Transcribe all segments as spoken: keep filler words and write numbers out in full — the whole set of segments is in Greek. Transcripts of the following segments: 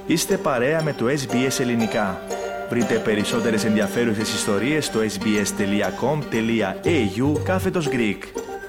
Είστε παρέα με το ες μπι ες Ελληνικά. Βρείτε περισσότερες ενδιαφέρουσες ιστορίες στο sbs.com.au κάθετος Greek.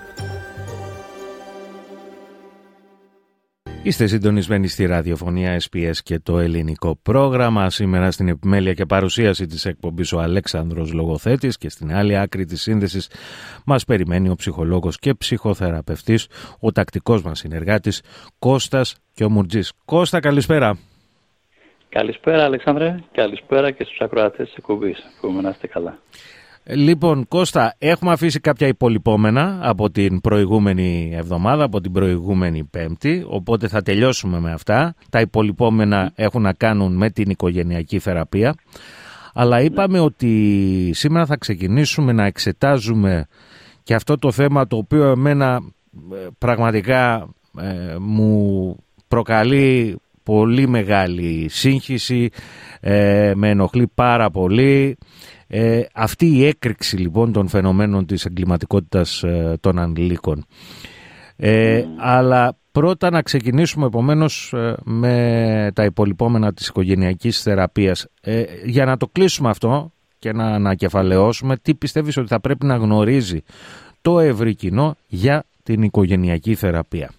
Είστε συντονισμένοι στη ραδιοφωνία ες μπι ες και το ελληνικό πρόγραμμα. Σήμερα στην επιμέλεια και παρουσίαση της εκπομπής ο Αλέξανδρος Λογοθέτης και στην άλλη άκρη της σύνδεσης μας περιμένει ο ψυχολόγος και ψυχοθεραπευτής, ο τακτικός μας συνεργάτης Κώστας Κιομουρτζής. Κώστα, καλησπέρα. Καλησπέρα Αλεξάνδρε, καλησπέρα και στους ακροατές της εκπομπής. Εύχομαι να είστε καλά. Λοιπόν, Κώστα, έχουμε αφήσει κάποια υπολοιπόμενα από την προηγούμενη εβδομάδα, από την προηγούμενη Πέμπτη, οπότε θα τελειώσουμε με αυτά. Τα υπολοιπόμενα έχουν να κάνουν με την οικογενειακή θεραπεία, αλλά είπαμε ότι σήμερα θα ξεκινήσουμε να εξετάζουμε και αυτό το θέμα το οποίο εμένα πραγματικά ε, μου προκαλεί πολύ μεγάλη σύγχυση, ε, με ενοχλεί πάρα πολύ. Ε, αυτή η έκρηξη λοιπόν των φαινομένων της εγκληματικότητας ε, των ανηλίκων. Ε, mm. Αλλά πρώτα να ξεκινήσουμε επομένως ε, με τα υπολοιπόμενα της οικογενειακής θεραπείας. Ε, για να το κλείσουμε αυτό και να ανακεφαλαιώσουμε, τι πιστεύεις ότι θα πρέπει να γνωρίζει το ευρύ κοινό για την οικογενειακή θεραπεία?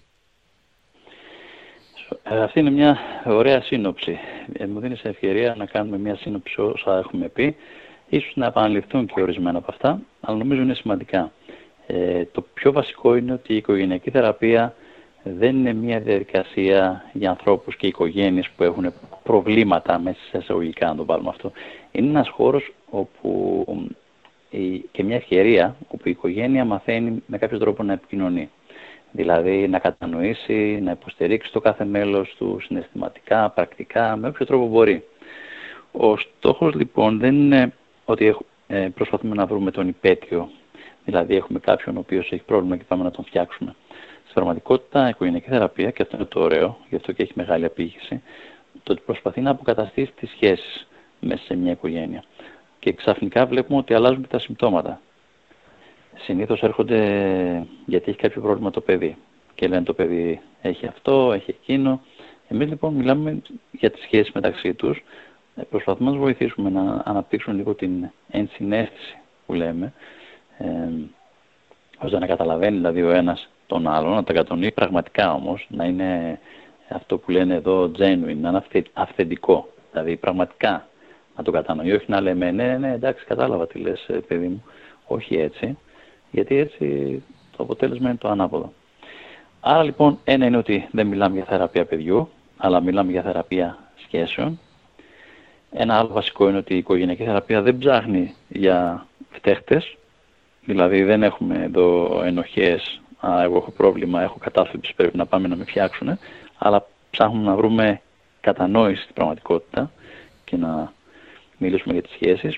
Αυτή είναι μια ωραία σύνοψη. Ε, μου δίνει ευκαιρία να κάνουμε μια σύνοψη όσα έχουμε πει. Ίσως να επαναληφθούν και ορισμένα από αυτά, αλλά νομίζω είναι σημαντικά. Ε, το πιο βασικό είναι ότι η οικογενειακή θεραπεία δεν είναι μια διαδικασία για ανθρώπους και οικογένειες που έχουν προβλήματα μέσα σε εισαγωγικά, να το βάλουμε αυτό. Είναι ένας χώρος όπου, και μια ευκαιρία όπου η οικογένεια μαθαίνει με κάποιο τρόπο να επικοινωνεί. Δηλαδή να κατανοήσει, να υποστηρίξει το κάθε μέλος του συναισθηματικά, πρακτικά, με όποιο τρόπο μπορεί. Ο στόχος λοιπόν δεν είναι ότι ε, προσπαθούμε να βρούμε τον υπέτειο, δηλαδή έχουμε κάποιον ο οποίος έχει πρόβλημα και πάμε να τον φτιάξουμε. Στην πραγματικότητα, η οικογενειακή θεραπεία, και αυτό είναι το ωραίο, γι' αυτό και έχει μεγάλη απήχηση, το ότι προσπαθεί να αποκαταστήσει τις σχέσεις μέσα σε μια οικογένεια. Και ξαφνικά βλέπουμε ότι αλλάζουν και τα συμπτώματα. Συνήθως έρχονται γιατί έχει κάποιο πρόβλημα το παιδί και λένε το παιδί έχει αυτό, έχει εκείνο. Εμείς λοιπόν μιλάμε για τις σχέσεις μεταξύ τους. Προσπαθούμε να τους βοηθήσουμε να αναπτύξουν λίγο την ενσυναίσθηση που λέμε, ε, ώστε να καταλαβαίνει δηλαδή ο ένας τον άλλον, να τα κατανοεί πραγματικά όμως, να είναι αυτό που λένε εδώ genuine, να είναι αυθεντικό, δηλαδή πραγματικά να το κατανοεί, όχι να λέμε ναι, ναι, εντάξει, κατάλαβα τι λες παιδί μου, όχι έτσι, γιατί έτσι το αποτέλεσμα είναι το ανάποδο. Άρα λοιπόν ένα είναι ότι δεν μιλάμε για θεραπεία παιδιού, αλλά μιλάμε για θεραπεία σχέσεων. Ένα άλλο βασικό είναι ότι η οικογενειακή θεραπεία δεν ψάχνει για φταίχτες, δηλαδή δεν έχουμε εδώ ενοχές, α, εγώ έχω πρόβλημα, έχω κατάθλιψη, πρέπει να πάμε να με φτιάξουν, αλλά ψάχνουμε να βρούμε κατανόηση στην πραγματικότητα και να μιλήσουμε για τις σχέσεις.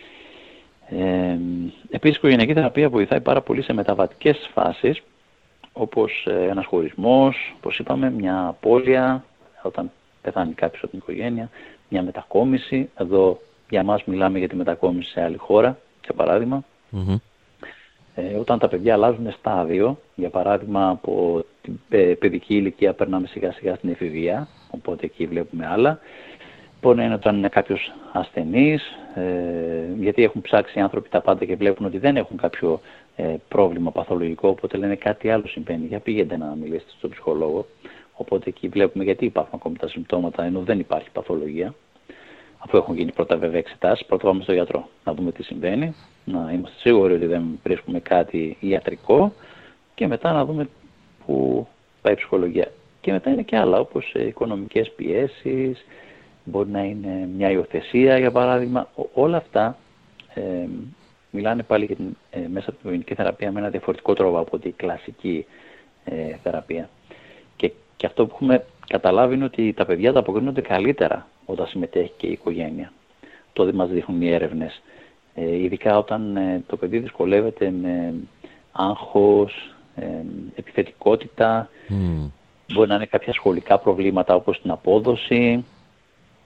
Ε, επίσης η οικογενειακή θεραπεία βοηθάει πάρα πολύ σε μεταβατικές φάσεις, όπως ένας χωρισμός, όπως είπαμε, μια απώλεια, όταν πεθάνει κάποιος από την οικογένεια, μια μετακόμιση. Εδώ για μας μιλάμε για τη μετακόμιση σε άλλη χώρα, για παράδειγμα. Mm-hmm. Ε, όταν τα παιδιά αλλάζουν στάδιο, για παράδειγμα από την παιδική ηλικία περνάμε σιγά σιγά στην εφηβεία, οπότε εκεί βλέπουμε άλλα. Μπορεί να είναι όταν είναι κάποιος ασθενής, ε, γιατί έχουν ψάξει οι άνθρωποι τα πάντα και βλέπουν ότι δεν έχουν κάποιο ε, πρόβλημα παθολογικό, οπότε λένε κάτι άλλο συμβαίνει. Για πήγαινε να μιλήσετε στον ψυχολόγο. Οπότε εκεί βλέπουμε γιατί υπάρχουν ακόμη τα συμπτώματα, ενώ δεν υπάρχει παθολογία. Αφού έχουν γίνει πρώτα βέβαια εξετάσεις, πρώτα πάμε στον γιατρό να δούμε τι συμβαίνει, να είμαστε σίγουροι ότι δεν βρίσκουμε κάτι ιατρικό και μετά να δούμε πού πάει η ψυχολογία. Και μετά είναι και άλλα, όπως οικονομικές πιέσεις, μπορεί να είναι μια υιοθεσία για παράδειγμα. Όλα αυτά ε, μιλάνε πάλι για την, ε, μέσα από την οικογενειακή θεραπεία με ένα διαφορετικό τρόπο από την κλασική ε, θεραπεία. Και αυτό που έχουμε καταλάβει είναι ότι τα παιδιά τα αποκρίνονται καλύτερα όταν συμμετέχει και η οικογένεια. Το δεν μας δείχνουν οι έρευνες. Ε, ειδικά όταν ε, το παιδί δυσκολεύεται με άγχος, ε, επιθετικότητα, mm. μπορεί να είναι κάποια σχολικά προβλήματα όπως την απόδοση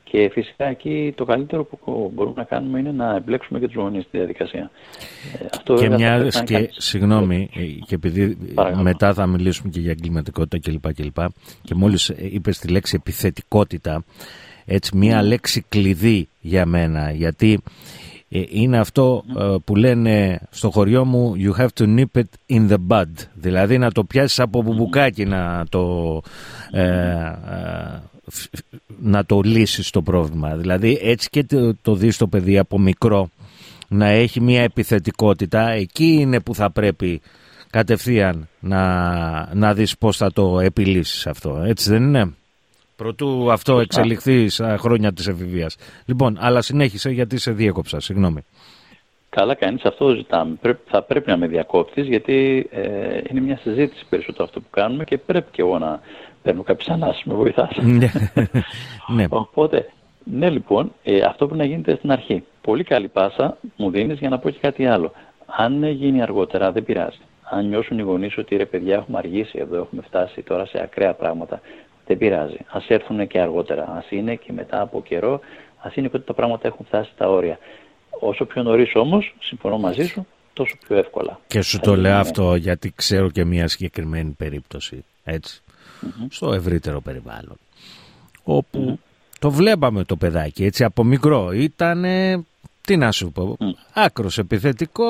Και φυσικά εκεί το καλύτερο που μπορούμε να κάνουμε είναι να εμπλέξουμε και τους γονείς στη διαδικασία. Αυτό και μια, και, και, συγγνώμη, και επειδή Παρακαλώ. μετά θα μιλήσουμε και για εγκληματικότητα κλπ. Και, και, και μόλις είπες τη λέξη επιθετικότητα, έτσι μια mm. λέξη κλειδί για μένα, γιατί είναι αυτό mm. που λένε στο χωριό μου, you have to nip it in the bud, δηλαδή να το πιάσεις από μπουμπουκάκι, mm. να το... Ε, ε, να το λύσεις το πρόβλημα. Δηλαδή έτσι και το, το δεις το παιδί από μικρό να έχει μια επιθετικότητα, εκεί είναι που θα πρέπει κατευθείαν να, να δεις πώς θα το επιλύσεις αυτό. Έτσι δεν είναι? Προτού αυτό εξελιχθεί στα χρόνια της εφηβείας. Λοιπόν, αλλά συνέχισε γιατί σε διέκοψα, συγγνώμη. Καλά κάνεις, αυτό ζητάμε. Πρέπει, θα πρέπει να με διακόπτεις, γιατί ε, είναι μια συζήτηση περισσότερο αυτό που κάνουμε και πρέπει και εγώ να παίρνω κάποιες ανάσεις, με βοηθάς. Ναι. Οπότε, ναι λοιπόν, ε, αυτό πρέπει να γίνεται στην αρχή. Πολύ καλή πάσα μου δίνεις για να πω και κάτι άλλο. Αν γίνει αργότερα δεν πειράζει. Αν νιώσουν οι γονείς ότι ρε παιδιά έχουμε αργήσει εδώ, έχουμε φτάσει τώρα σε ακραία πράγματα, δεν πειράζει. Ας έρθουν και αργότερα. Ας είναι και μετά από καιρό, ας είναι και ότι τα πράγματα έχουν φτάσει στα όρια. Όσο πιο νωρίς όμως, συμφωνώ μαζί σου, τόσο πιο εύκολα. Και σου το λέω αυτό γιατί ξέρω και μια συγκεκριμένη περίπτωση, έτσι, mm-hmm. στο ευρύτερο περιβάλλον, όπου mm-hmm. το βλέπαμε το παιδάκι, έτσι, από μικρό. Ήτανε, τι να σου πω, mm. άκρος επιθετικό,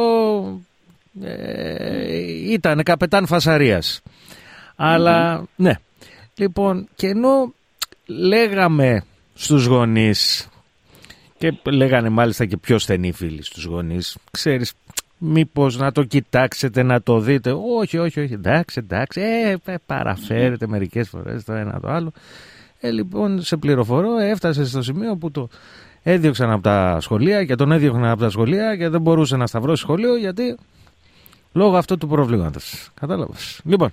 ε, ήτανε καπετάν φασαρίας. Mm-hmm. Αλλά, ναι, λοιπόν, και ενώ λέγαμε στους γονείς, και λέγανε μάλιστα και πιο στενοί φίλοι στους γονείς, ξέρεις, μήπως να το κοιτάξετε, να το δείτε. Όχι, όχι, όχι, εντάξει, εντάξει, ε, ε, παραφέρετε μερικές φορές το ένα το άλλο. Ε, λοιπόν, σε πληροφορώ, έφτασε στο σημείο που το έδιωξαν από τα σχολεία και τον έδιωξαν από τα σχολεία και δεν μπορούσε να σταυρώσει σχολείο γιατί λόγω αυτού του προβλήματος. Κατάλαβες? Λοιπόν,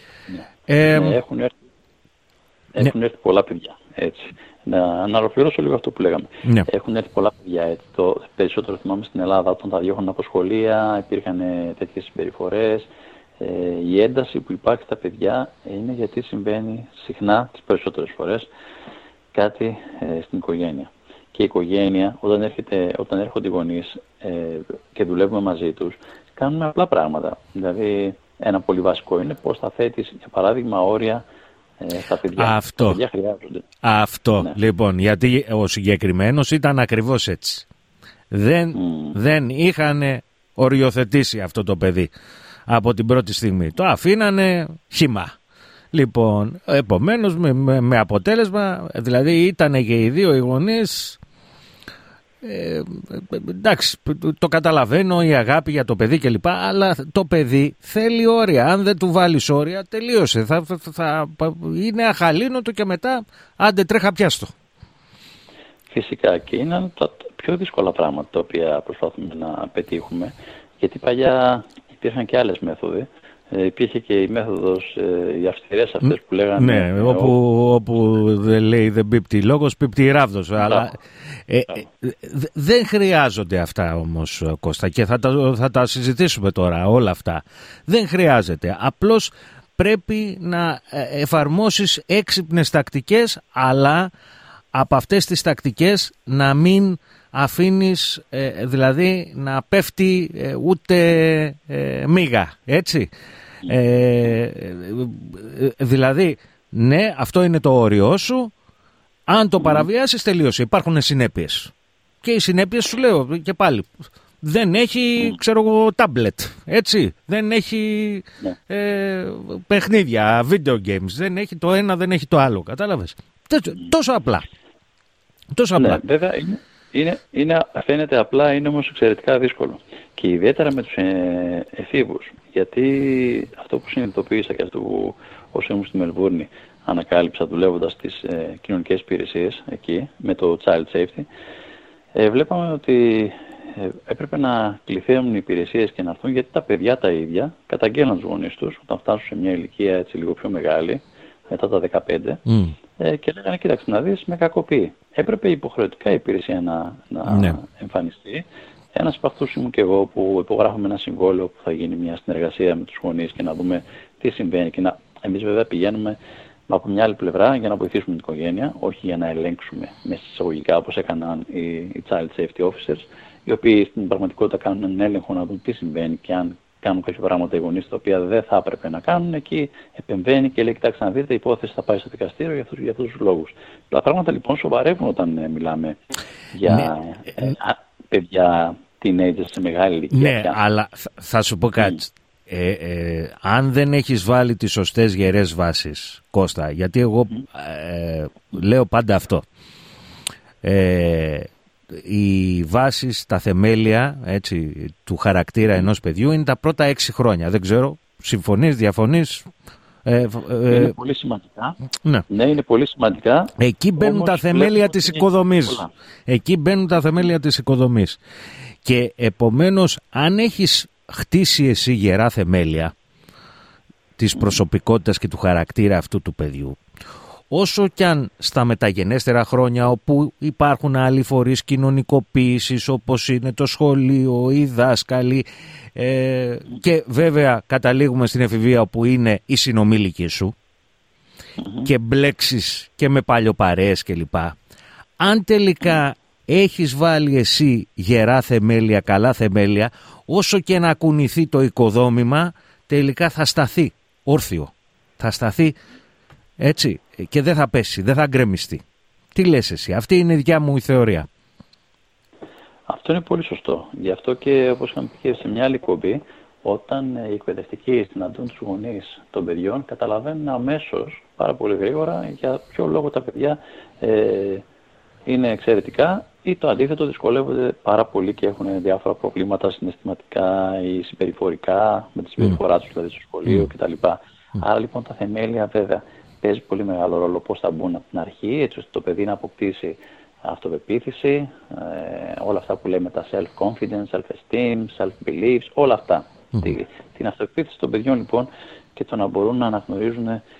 ε, ναι, έχουν έρθει, έχουν ναι. έρθει πολλά παιδιά, έτσι. Να, να ολοκληρώσω λίγο αυτό που λέγαμε. Ναι. Έχουν έρθει πολλά παιδιά, έτσι. Το περισσότερο θυμάμαι στην Ελλάδα, όταν τα διώχνουν από σχολεία, υπήρχαν τέτοιες συμπεριφορές. Ε, η ένταση που υπάρχει στα παιδιά είναι γιατί συμβαίνει συχνά, τις περισσότερες φορές, κάτι ε, στην οικογένεια. Και η οικογένεια, όταν, έρχεται, όταν έρχονται οι γονείς ε, και δουλεύουμε μαζί τους, κάνουμε απλά πράγματα. Δηλαδή, ένα πολύ βασικό είναι πώς θα θέτεις, για παράδειγμα, όρια στα παιδιά. Αυτό. Τα παιδιά χρειάζονται. Αυτό. Ναι. Λοιπόν, γιατί ο συγκεκριμένος ήταν ακριβώς έτσι. Δεν, mm. δεν είχαν οριοθετήσει αυτό το παιδί από την πρώτη στιγμή. Το αφήνανε χυμά. Λοιπόν, επομένως με, με, με αποτέλεσμα, δηλαδή ήταν και οι δύο οι γονείς, ε, εντάξει, το καταλαβαίνω, η αγάπη για το παιδί κλπ, αλλά το παιδί θέλει όρια. Αν δεν του βάλεις όρια, τελείωσε, θα, θα, θα είναι αχαλήνοτο και μετά άντε τρέχα πιάστο. Φυσικά, και είναι τα πιο δύσκολα πράγματα τα οποία προσπαθούμε να πετύχουμε, γιατί παλιά υπήρχαν και άλλες μέθοδοι. Ε, υπήρχε και η μέθοδος, ε, οι αυστηρές αυτές που λέγανε... Ναι, όπου, όπου, όπου δεν λέει δεν πίπτει λόγος, πίπτει ράβδος. Αλλά ε, ε, δεν χρειάζονται αυτά όμως, Κώστα, και θα τα, θα τα συζητήσουμε τώρα όλα αυτά. Δεν χρειάζεται. Απλώς πρέπει να εφαρμόσεις έξυπνες τακτικές, αλλά από αυτές τις τακτικές να μην αφήνεις, ε, δηλαδή να πέφτει ε, ούτε ε, μίγα, έτσι. Ε, ε, δηλαδή, ναι, αυτό είναι το όριό σου. Αν το παραβιάσεις, τελείωσε. Υπάρχουν συνέπειες. Και οι συνέπειες, σου λέω και πάλι, δεν έχει, ξέρω εγώ, τάμπλετ, έτσι. Δεν έχει ε, παιχνίδια, video games. Δεν έχει το ένα, δεν έχει το άλλο. Κατάλαβες? Τόσο απλά. Τόσο απλά. Ναι, βέβαια είναι. Είναι, είναι, φαίνεται απλά, είναι όμως εξαιρετικά δύσκολο. Και ιδιαίτερα με τους ε, εφήβους. Γιατί αυτό που συνειδητοποίησα και αυτό που όσο ήμουν στη Μελβούρνη ανακάλυψα δουλεύοντας στις ε, κοινωνικές υπηρεσίες εκεί με το Child Safety, ε, βλέπαμε ότι ε, έπρεπε να κληθούν οι υπηρεσίες και να έρθουν, γιατί τα παιδιά τα ίδια καταγγέλναν τους γονείς τους όταν φτάσουν σε μια ηλικία έτσι λίγο πιο μεγάλη, μετά τα δεκαπέντε, mm. ε, και λέγανε κοίταξε να δεις, με κακοποιεί. Έπρεπε υποχρεωτικά η υπηρεσία να, να ναι. εμφανιστεί. Ένας από αυτούς ήμουν και εγώ που υπογράφαμε ένα συμβόλαιο που θα γίνει μια συνεργασία με τους γονείς και να δούμε τι συμβαίνει. Και να... Εμείς βέβαια πηγαίνουμε Από μια άλλη πλευρά, για να βοηθήσουμε την οικογένεια, όχι για να ελέγξουμε μέσα εισαγωγικά όπως έκαναν οι, οι Child Safety Officers, οι οποίοι στην πραγματικότητα κάνουν έναν έλεγχο να δουν τι συμβαίνει και αν κάνουν κάποια πράγματα οι γονείς τα οποία δεν θα έπρεπε να κάνουν, εκεί επεμβαίνει και λέει: κοιτάξτε να δείτε, η υπόθεση θα πάει στο δικαστήριο για αυτούς, για αυτούς τους λόγους. Τα πράγματα λοιπόν σοβαρεύουν όταν ε, μιλάμε για ναι. ε, α, παιδιά, teenagers σε μεγάλη ηλικία. Ναι, πια. Αλλά θα, θα σου πω κάτι. Mm. Ε, ε, αν δεν έχεις βάλει τις σωστές γερές βάσεις, Κώστα, γιατί εγώ ε, λέω πάντα αυτό. Ε, οι βάσεις, τα θεμέλια έτσι, του χαρακτήρα ενός παιδιού είναι τα πρώτα έξι χρόνια. Δεν ξέρω, συμφωνείς, διαφωνείς? Ε, ε, είναι πολύ σημαντικά. Ναι. ναι, είναι πολύ σημαντικά. Εκεί μπαίνουν τα θεμέλια της οικοδομής. Εκεί μπαίνουν τα θεμέλια της οικοδομής. Και επομένως, αν έχεις χτίσει εσύ γερά θεμέλια της προσωπικότητας και του χαρακτήρα αυτού του παιδιού, όσο κι αν στα μεταγενέστερα χρόνια όπου υπάρχουν άλλοι φορείς κοινωνικοποίησης όπως είναι το σχολείο, οι δάσκαλοι ε, και βέβαια καταλήγουμε στην εφηβεία όπου είναι οι συνομήλικοι σου mm-hmm. και μπλέξεις και με παλιοπαρέες κλπ. Αν τελικά έχεις βάλει εσύ γερά θεμέλια, καλά θεμέλια, όσο και να κουνηθεί το οικοδόμημα, τελικά θα σταθεί όρθιο. Θα σταθεί έτσι και δεν θα πέσει, δεν θα γκρεμιστεί. Τι λες εσύ? Αυτή είναι η δικιά μου η θεωρία. Αυτό είναι πολύ σωστό. Γι' αυτό και όπως είχαμε πει και σε μια άλλη κομπή, όταν οι εκπαιδευτικοί συναντούν τους γονείς των παιδιών, καταλαβαίνουν αμέσως πάρα πολύ γρήγορα για ποιο λόγο τα παιδιά ε, είναι εξαιρετικά ή το αντίθετο, δυσκολεύονται πάρα πολύ και έχουν διάφορα προβλήματα συναισθηματικά ή συμπεριφορικά, με τη συμπεριφορά τους δηλαδή στο σχολείο mm. κτλ. Mm. Άρα λοιπόν τα θεμέλια βέβαια παίζει πολύ μεγάλο ρόλο πώς θα μπουν από την αρχή, έτσι ώστε το παιδί να αποκτήσει αυτοπεποίθηση, ε, όλα αυτά που λέμε τα self-confidence, self-esteem, self-beliefs, όλα αυτά. Mm. Την, την αυτοπεποίθηση των παιδιών λοιπόν και το να μπορούν να αναγνωρίζουν ε,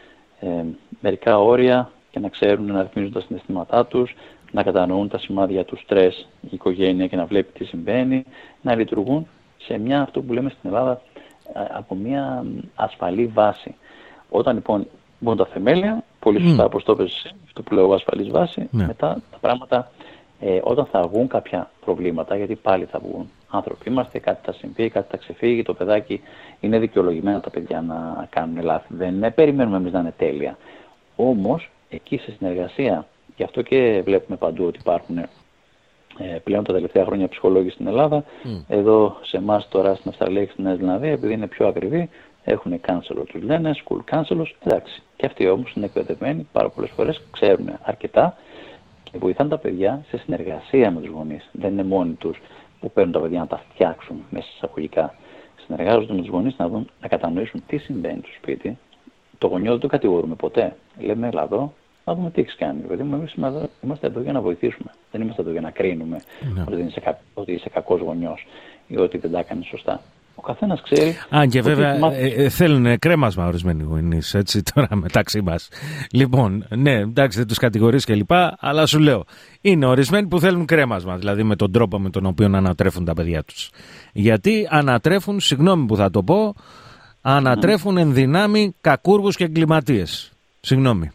μερικά όρια και να ξέρουν να ρυθμίζουν τα συναισθήματά τους, να κατανοούν τα σημάδια του στρες η οικογένεια και να βλέπει τι συμβαίνει, να λειτουργούν σε μια, αυτό που λέμε στην Ελλάδα, από μια ασφαλή βάση. Όταν λοιπόν μπουν τα θεμέλια, πολύ σωστά όπως το είπες, αυτό που λέω ασφαλής βάση, ναι. μετά τα πράγματα, ε, όταν θα βγουν κάποια προβλήματα, γιατί πάλι θα βγουν, άνθρωποι είμαστε, κάτι θα συμβεί, κάτι θα ξεφύγει, το παιδάκι είναι δικαιολογημένα τα παιδιά να κάνουν λάθη. Δεν περιμένουμε εμείς να είναι τέλεια. Όμως, εκεί σε συνεργασία, γι' αυτό και βλέπουμε παντού ότι υπάρχουν ε, πλέον τα τελευταία χρόνια ψυχολόγοι στην Ελλάδα. Mm. Εδώ σε εμάς τώρα στην Αυστραλία και στην Νέα Ζηλανδία, επειδή είναι πιο ακριβή, έχουν counselor, τους λένε, school counselors, εντάξει. Και αυτοί όμως είναι εκπαιδευμένοι, πάρα πολλές φορές ξέρουν αρκετά και βοηθάνε τα παιδιά σε συνεργασία με τους γονείς. Δεν είναι μόνοι τους που παίρνουν τα παιδιά να τα φτιάξουν μέσα εισαγωγικά. Συνεργάζονται με τους γονείς να δουν, να κατανοήσουν τι συμβαίνει στο σπίτι. Το γονιό δεν το κατηγορούμε ποτέ. Λέμε, έλα εδώ, να δούμε τι έχεις κάνει. Δηλαδή, εμείς είμαστε εδώ για να βοηθήσουμε. Δεν είμαστε εδώ για να κρίνουμε no. ότι, είσαι κα, ότι είσαι κακός γονιός ή ότι δεν τα έκανες σωστά. Ο καθένας ξέρει. Αν και βέβαια ε, ε, θέλουν κρέμασμα ορισμένοι γονείς, έτσι τώρα μεταξύ μας. Λοιπόν, ναι, εντάξει, δεν τους κατηγορείς και λοιπά, αλλά σου λέω, είναι ορισμένοι που θέλουν κρέμασμα, δηλαδή με τον τρόπο με τον οποίο ανατρέφουν τα παιδιά τους. Γιατί ανατρέφουν, συγγνώμη που θα το πω, ανατρέφουν mm. εν δυνάμει κακούργους και εγκληματίες. Συγγνώμη.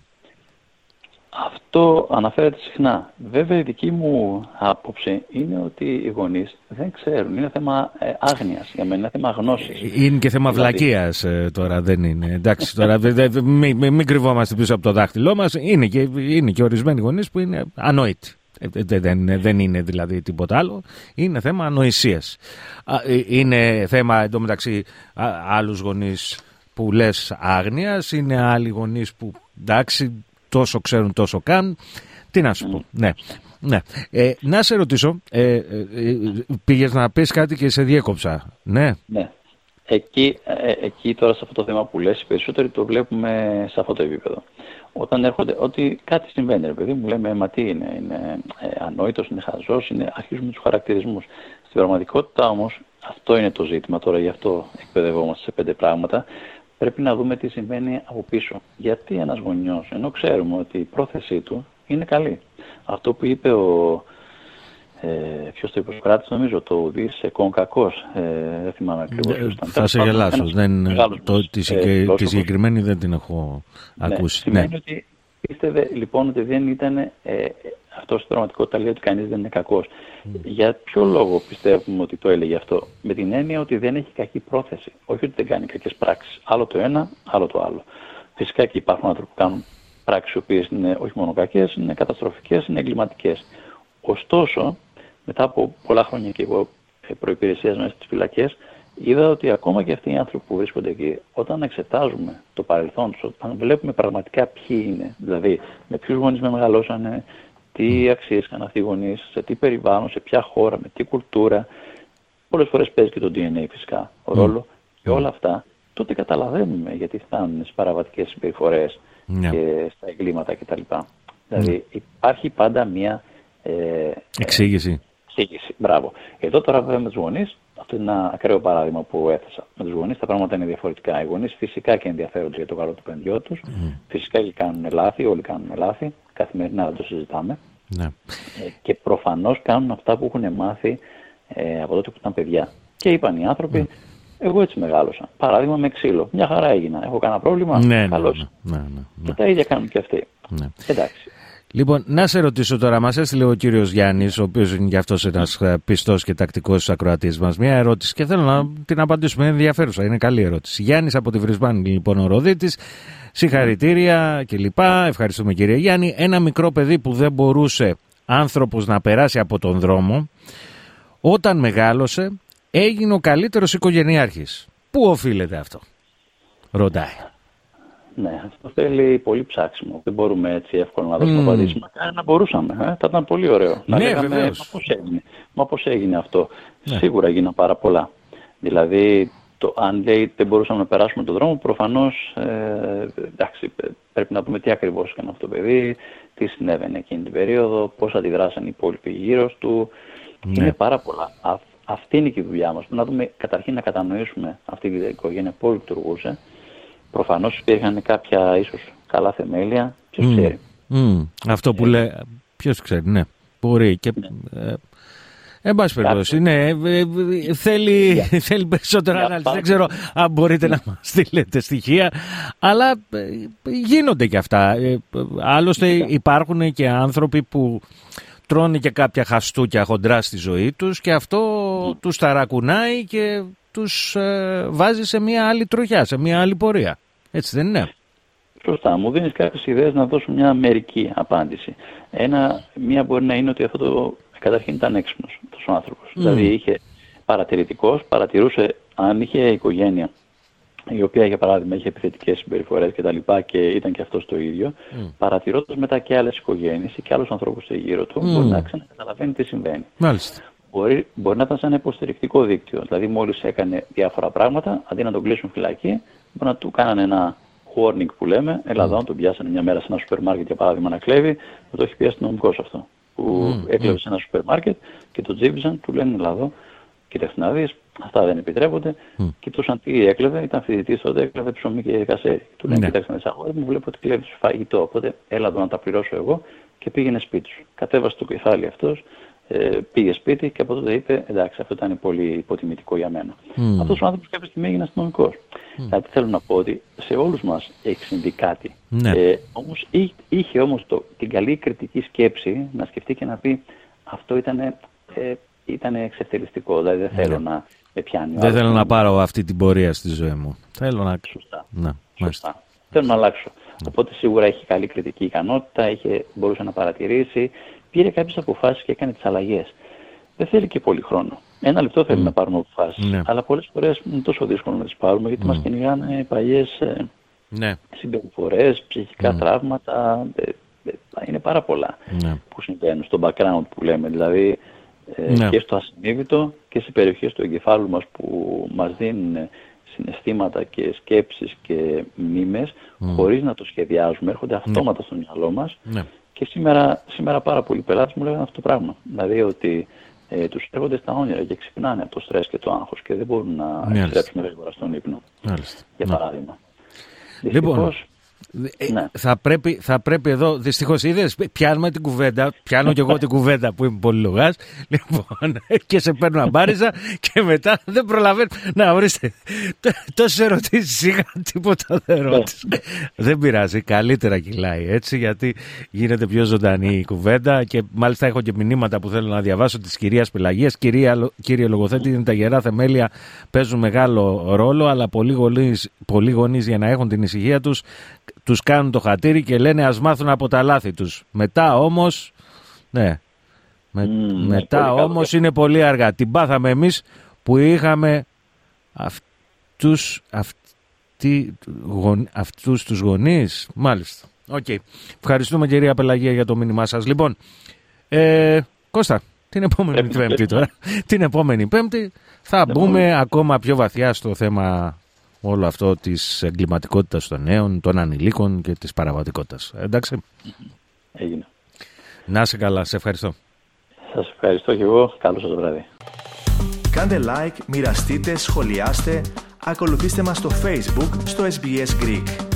Αυτό αναφέρεται συχνά. Βέβαια η δική μου άποψη είναι ότι οι γονείς δεν ξέρουν. Είναι θέμα ε, άγνοιας για μένα, είναι θέμα γνώσης. Είναι και θέμα δηλαδή... βλακείας ε, τώρα, δεν είναι. Εντάξει, τώρα μην μη, μη κρυβόμαστε πίσω από το δάχτυλό μας. Είναι και, είναι και ορισμένοι γονείς που είναι ανόητοι. Δεν, δεν, δεν είναι δηλαδή τίποτα άλλο. Είναι θέμα ανοησίας. Είναι θέμα εντωμεταξύ άλλους γονείς που λες άγνοιας, είναι άλλοι γονείς που εντάξει τόσο ξέρουν τόσο κάνουν. Τι να σου πω. Mm. Ναι. Ναι. Ε, να σε ρωτήσω, ε, ε, ε, πήγες να πεις κάτι και σε διέκοψα. Ναι. Ναι. Εκεί, ε, εκεί τώρα σε αυτό το θέμα που λες, οι περισσότεροι το βλέπουμε σε αυτό το επίπεδο. Όταν έρχονται, ότι κάτι συμβαίνει, ρε παιδί μου, λέμε, μα τι είναι, είναι ε, ανόητος, είναι χαζός, είναι, αρχίζουμε τους χαρακτηρισμούς. Στην πραγματικότητα όμως, αυτό είναι το ζήτημα τώρα, γι' αυτό εκπαιδευόμαστε σε πέντε πράγματα. Πρέπει να δούμε τι συμβαίνει από πίσω. Γιατί ένας γονιός, ενώ ξέρουμε ότι η πρόθεσή του είναι καλή. Αυτό που είπε ο, Ε, ποιος το είπε, ο Σοκράτης, νομίζω, το ουδής εκών κακός. Ε, δεν θυμάμαι ακριβώς. Ε, θα σε γελάσω. Δεν, το, τη, ε, τη συγκεκριμένη δεν την έχω ναι, ακούσει. Σημαίνει ναι. ότι πίστευε λοιπόν ότι δεν ήταν ε, αυτό στην πραγματικότητα, λέει ότι κανείς δεν είναι κακός. Mm. Για ποιο λόγο πιστεύουμε ότι το έλεγε αυτό? Με την έννοια ότι δεν έχει κακή πρόθεση. Όχι ότι δεν κάνει κακές πράξεις. Άλλο το ένα, άλλο το άλλο. Φυσικά και υπάρχουν άνθρωποι που κάνουν πράξεις οι οποίες είναι όχι μόνο κακές, είναι καταστροφικές, είναι εγκληματικές. Ωστόσο, μετά από πολλά χρόνια και εγώ προϋπηρεσίας μέσα στις φυλακές, είδα ότι ακόμα και αυτοί οι άνθρωποι που βρίσκονται εκεί, όταν εξετάζουμε το παρελθόν τους, όταν βλέπουμε πραγματικά ποιοι είναι, δηλαδή με ποιους γονείς με μεγαλώσανε, τι αξίες είχαν αυτοί οι γονείς, σε τι περιβάλλον, σε ποια χώρα, με τι κουλτούρα, πολλές φορές παίζει και το ντι εν έι φυσικά ο ρόλο, mm. και όλα αυτά, τότε καταλαβαίνουμε γιατί φτάνουν στις παραβατικές συμπεριφορές yeah. και στα εγκλήματα κτλ. Mm. Δηλαδή υπάρχει πάντα μια ε, εξήγηση. Εξήγηση, μπράβο. Εδώ τώρα βέβαια με τους γονείς, αυτό είναι ένα ακραίο παράδειγμα που έθεσα. Με τους γονείς τα πράγματα είναι διαφορετικά. Οι γονείς φυσικά και ενδιαφέρονται για το καλό του παιδιού τους. Mm. Φυσικά και κάνουν λάθη, όλοι κάνουν λάθη. Καθημερινά δεν το συζητάμε. Mm. Ε, και προφανώς κάνουν αυτά που έχουν μάθει ε, από τότε που ήταν παιδιά. Και είπαν οι άνθρωποι, mm. εγώ έτσι μεγάλωσα. Παράδειγμα με ξύλο. Μια χαρά έγινα. Έχω κανένα πρόβλημα. Ναι, καλώς. Ναι, ναι, ναι, ναι. Και τα ίδια κάνουν και αυτοί. Ναι. Εντάξει. Λοιπόν, να σε ρωτήσω τώρα, μας έστειλε ο κύριος Γιάννης, ο οποίος είναι γι' αυτός ένας πιστός και τακτικός ακροατής μας, μια ερώτηση και θέλω να την απαντήσουμε. Είναι ενδιαφέρουσα, είναι καλή ερώτηση. Γιάννης από τη Βρισβάνη, λοιπόν, ο Ροδίτης. Συγχαρητήρια κλπ. Ευχαριστούμε, κύριε Γιάννη. Ένα μικρό παιδί που δεν μπορούσε άνθρωπος να περάσει από τον δρόμο, όταν μεγάλωσε, έγινε ο καλύτερος οικογενειάρχης. Πού οφείλεται αυτό? Ρωτάει. Ναι, αυτό θέλει πολύ ψάξιμο. Δεν μπορούμε έτσι εύκολα να δώσουμε mm. απαντήσεις. Μακάρι να μπορούσαμε. Ε? Θα ήταν πολύ ωραίο. Να ναι, λέγαμε, βεβαίως. Μα πώς έγινε. Μα πώς έγινε αυτό. Ναι. Σίγουρα έγιναν πάρα πολλά. Δηλαδή, το, αν λέει δεν μπορούσαμε να περάσουμε τον δρόμο, προφανώς ε, εντάξει, πρέπει να δούμε τι ακριβώς έκανε αυτό το παιδί, τι συνέβαινε εκείνη την περίοδο, πώς αντιδράσαν οι υπόλοιποι γύρω του. Ναι. Είναι πάρα πολλά. Α, αυτή είναι και η δουλειά μας. Να δούμε, καταρχήν να κατανοήσουμε αυτή την οικογένεια πώς λειτουργούσε. Προφανώς υπήρχαν κάποια ίσως καλά θεμέλια, ποιος mm. ξέρει. Mm. Αυτό που ε, λέει, ποιος ξέρει, ναι, μπορεί και... Ναι. Ε, εν πάση περιπτώσει, ναι, ε, ε, θέλει, yeah. θέλει περισσότερα yeah. ανάλυση. Δεν ξέρω αν μπορείτε yeah. να μας στείλετε στοιχεία, αλλά ε, γίνονται και αυτά. Ε, άλλωστε yeah. υπάρχουν και άνθρωποι που τρώνε και κάποια χαστούκια χοντρά στη ζωή τους και αυτό mm. τους ταρακουνάει και τους ε, βάζει σε μια άλλη τροχιά, σε μια άλλη πορεία. Έτσι δεν είναι? Σωστά. Μου δίνεις κάποιες ιδέες να δώσω μια μερική απάντηση. Ένα, μία μπορεί να είναι ότι αυτό το καταρχήν ήταν έξυπνος αυτός ο άνθρωπος. Mm. Δηλαδή είχε παρατηρητικός, παρατηρούσε αν είχε οικογένεια η οποία για παράδειγμα είχε επιθετικές συμπεριφορές και τα λοιπά και ήταν και αυτός το ίδιο, mm. παρατηρώντας μετά και άλλες οικογένειες ή και άλλους ανθρώπους γύρω του, mm. μπορεί να ξανακαταλαβαίνει τι συμβαίνει. Μάλιστα. Μπορεί, μπορεί να ήταν σαν ένα υποστηρικτικό δίκτυο. Δηλαδή, μόλις έκανε διάφορα πράγματα, αντί να τον κλείσουν φυλακή, μπορεί να του κάνανε ένα warning που λέμε. Έλα εδώ, mm. τον πιάσανε μια μέρα σε ένα σούπερ μάρκετ για παράδειγμα να κλέβει, που το έχει πει αστυνομικός αυτό. Που mm. έκλεβε σε ένα σούπερ μάρκετ και τον τζίμπησαν, του λένε Έλα εδώ, κοίταξε να δεις, αυτά δεν επιτρέπονται. Mm. Κοιτούσαν τι έκλεβε, ήταν φοιτητής τότε, έκλεβε ψωμί και κασέρι. Του λένε mm. Κοίταξε να δεις, αγόρι μου, βλέπω ότι κλέβεις φαγητό. Οπότε έλα εδώ να τα πληρώσω εγώ και πήγαινε σπίτι σου. Κατέβασε το κεφάλι αυτός. Ε, πήγε σπίτι και από τότε είπε εντάξει, αυτό ήταν πολύ υποτιμητικό για μένα. Mm. Αυτός ο άνθρωπος κάποια στιγμή έγινε αστυνομικός. Mm. Δηλαδή θέλω να πω ότι σε όλους μας έχει συμβεί κάτι. Ναι. Ε, όμως, είχε, είχε όμως το, την καλή κριτική σκέψη να σκεφτεί και να πει αυτό ήταν, ε, ήταν εξευτελιστικό. Δηλαδή δεν θέλω ναι. να με πιάνει. Δεν θέλω να πάρω αυτή την πορεία στη ζωή μου. Θέλω να... Σωστά. Να, Σωστά. Θέλω να αλλάξω. Mm. Οπότε σίγουρα έχει καλή κριτική ικανότητα, είχε, μπορούσε να παρατηρήσει. Πήρε κάποιες αποφάσεις και έκανε τις αλλαγές. Δεν θέλει και πολύ χρόνο. Ένα λεπτό θέλει mm. να πάρουμε αποφάσεις. Ναι. Αλλά πολλές φορές είναι τόσο δύσκολο να τις πάρουμε γιατί mm. μας κυνηγάνε παλιές ε, ναι. συμπεριφορές, ψυχικά mm. τραύματα. Ε, ε, είναι πάρα πολλά ναι. που συμβαίνουν στο background που λέμε. Δηλαδή ε, ναι. και στο ασυνείδητο και σε περιοχές του εγκεφάλου μας που μας δίνουν συναισθήματα και σκέψεις και μνήμες mm. χωρίς να το σχεδιάζουμε. Έρχονται αυτόματα ναι. στο μυαλό μας. Ναι. Και σήμερα, σήμερα πάρα πολλοί πελάτες μου λέγανε αυτό το πράγμα. Δηλαδή ότι ε, τους έρχονται στα όνειρα και ξυπνάνε από το στρες και το άγχος και δεν μπορούν να επιστρέψουν γρήγορα στον ύπνο. Μάλιστα. Για παράδειγμα. Λοιπόν, Ναι. Θα, πρέπει, θα πρέπει εδώ, δυστυχώς είδες, πιάνουμε την κουβέντα, πιάνω κι εγώ την κουβέντα που είμαι πολυλογάς, λοιπόν, και σε παίρνω αμπάριζα και μετά δεν προλαβαίνω. Να, ορίστε, τόσες ερωτήσεις είχα, τίποτα δεν ρώτησα. Δεν πειράζει, καλύτερα κυλάει έτσι, γιατί γίνεται πιο ζωντανή η κουβέντα και μάλιστα έχω και μηνύματα που θέλω να διαβάσω της κυρίας Πελαγίας. Κυρία, κύριε Λογοθέτη, είναι τα γερά θεμέλια, παίζουν μεγάλο ρόλο, αλλά πολλοί γονείς, πολλοί γονείς για να έχουν την ησυχία τους, τους κάνουν το χατήρι και λένε ας μάθουν από τα λάθη τους. Μετά όμως, ναι, με, mm, μετά όμως είναι πολύ αργά. Την πάθαμε εμείς που είχαμε αυτούς, αυτοί, γον, αυτούς τους γονείς. Μάλιστα. Οκ. Okay. Ευχαριστούμε κυρία Πελαγία για το μήνυμά σας. Λοιπόν, ε, Κώστα, την επόμενη Πέμπτη τώρα, την επόμενη Πέμπτη θα μπούμε ακόμα πιο βαθιά στο θέμα όλο αυτό της εγκληματικότητας των νέων, των ανηλίκων και της παραβατικότητας. Εντάξει. Έγινε. Να είσαι καλά. Σε ευχαριστώ. Σας ευχαριστώ και εγώ. Καλό σας βράδυ. Κάντε like, μοιραστείτε, σχολιάστε, ακολουθήστε μας στο Facebook, στο ες μπι ες Greek.